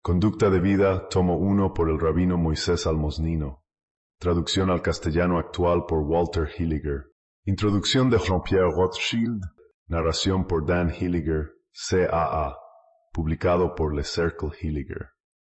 Conducta de vida, tomo 1 por el rabino Moisés Almosnino. Traducción al castellano actual por Walter Hilliger. Introducción de Jean-Pierre Rothschild. Narración por Dan Hilliger, CAA. Publicado por Le Cercle Hilliger.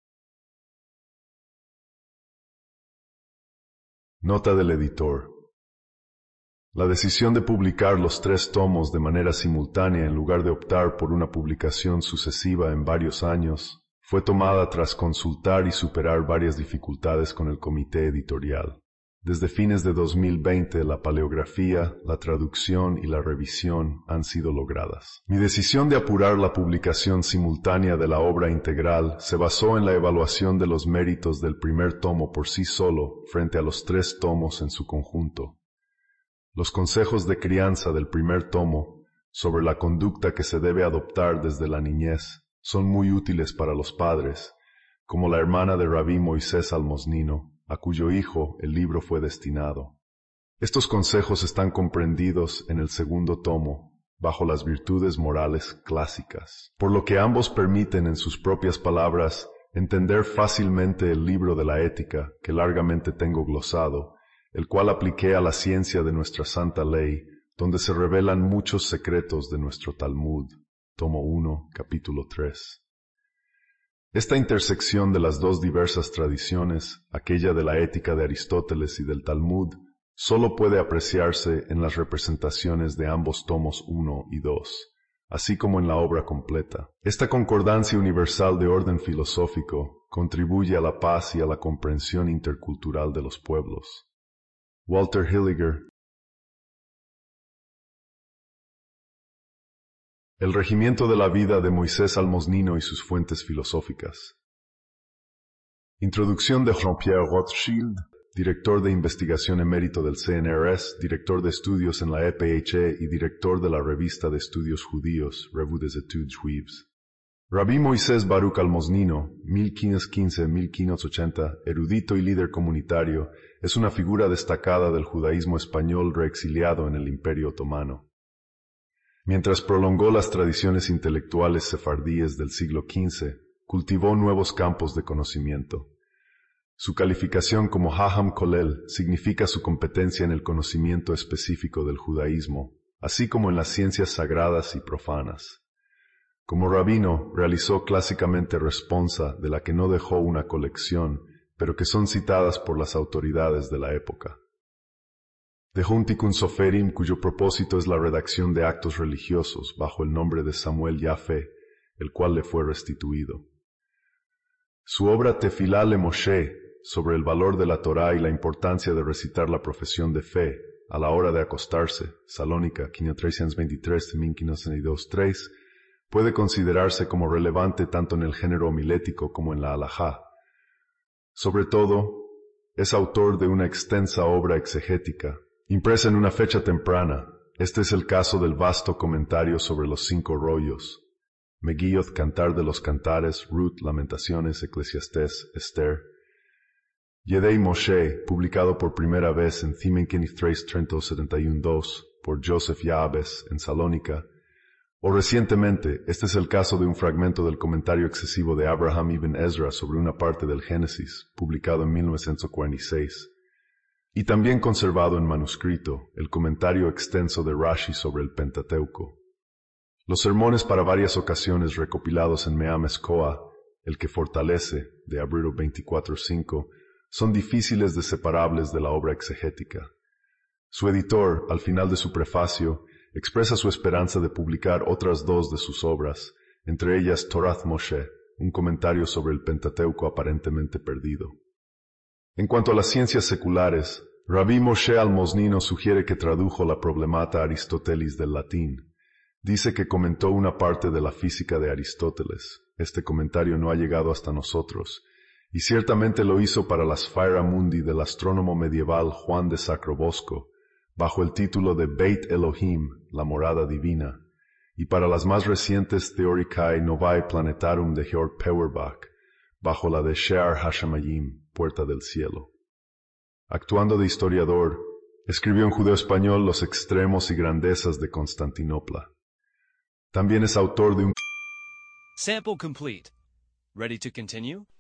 Nota del editor. La decisión de publicar los 3 tomos de manera simultánea en lugar de optar por una publicación sucesiva en varios años fue tomada tras consultar y superar varias dificultades con el comité editorial. Desde fines de 2020, la paleografía, la traducción y la revisión han sido logradas. Mi decisión de apurar la publicación simultánea de la obra integral se basó en la evaluación de los méritos del primer tomo por sí solo frente a los 3 tomos en su conjunto. Los consejos de crianza del primer tomo sobre la conducta que se debe adoptar desde la niñez son muy útiles para los padres, como la hermana de Rabí Moisés Almosnino, a cuyo hijo el libro fue destinado. Estos consejos están comprendidos en el segundo tomo, bajo las virtudes morales clásicas, por lo que ambos permiten en sus propias palabras entender fácilmente el libro de la ética que largamente tengo glosado, el cual apliqué a la ciencia de nuestra santa ley, donde se revelan muchos secretos de nuestro Talmud. Tomo 1, capítulo 3. Esta intersección de las 2 diversas tradiciones, aquella de la ética de Aristóteles y del Talmud, solo puede apreciarse en las representaciones de ambos tomos 1 y 2, así como en la obra completa. Esta concordancia universal de orden filosófico contribuye a la paz y a la comprensión intercultural de los pueblos. Walter Hilliger. El regimiento de la vida de Moisés Almosnino y sus fuentes filosóficas. Introducción de Jean-Pierre Rothschild, director de investigación emérito del CNRS, director de estudios en la EPHE y director de la revista de estudios judíos, Revue des Études Juives. Rabí Moisés Baruch Almosnino, 1515-1580, erudito y líder comunitario, es una figura destacada del judaísmo español reexiliado en el Imperio Otomano. Mientras prolongó las tradiciones intelectuales sefardíes del siglo XV, cultivó nuevos campos de conocimiento. Su calificación como Haham Kolel significa su competencia en el conocimiento específico del judaísmo, así como en las ciencias sagradas y profanas. Como rabino, realizó clásicamente responsa de la que no dejó una colección, pero que son citadas por las autoridades de la época. Dejó un Tikkun Soferim cuyo propósito es la redacción de actos religiosos bajo el nombre de Samuel Yafé, el cual le fue restituido. Su obra Tefilá le Moshe, sobre el valor de la Torá y la importancia de recitar la profesión de fe a la hora de acostarse, Salónica 523-1592-3, puede considerarse como relevante tanto en el género homilético como en la halajá. Sobre todo, es autor de una extensa obra exegética, impresa en una fecha temprana. Este es el caso del vasto comentario sobre los 5 rollos, Megillot, Cantar de los Cantares, Ruth, Lamentaciones, Eclesiastés, Esther. Yedei Moshe, publicado por primera vez en Thimenkenith 371-2 por Joseph Yaabes en Salónica, o recientemente, este es el caso de un fragmento del comentario excesivo de Abraham ibn Ezra sobre una parte del Génesis, publicado en 1946. Y también conservado en manuscrito, el comentario extenso de Rashi sobre el Pentateuco. Los sermones para varias ocasiones recopilados en Me'am Escoa, el que fortalece, de Abril 24:5, son difíciles de separables de la obra exegética. Su editor, al final de su prefacio, expresa su esperanza de publicar otras 2 de sus obras, entre ellas Torath Moshe, un comentario sobre el Pentateuco aparentemente perdido. En cuanto a las ciencias seculares, Rabí Moshe Almosnino sugiere que tradujo la Problemata Aristotelis del latín. Dice que comentó una parte de la física de Aristóteles. Este comentario no ha llegado hasta nosotros, y ciertamente lo hizo para las Sphera Mundi del astrónomo medieval Juan de Sacrobosco, bajo el título de Beit Elohim, la morada divina, y para las más recientes Theoricae Novae Planetarum de Georg Peuerbach, bajo la de Shear Hashamayim, Puerta del Cielo. Actuando de historiador, escribió en judeo-español Los extremos y grandezas de Constantinopla. También es autor de un Sample complete. Ready to continue?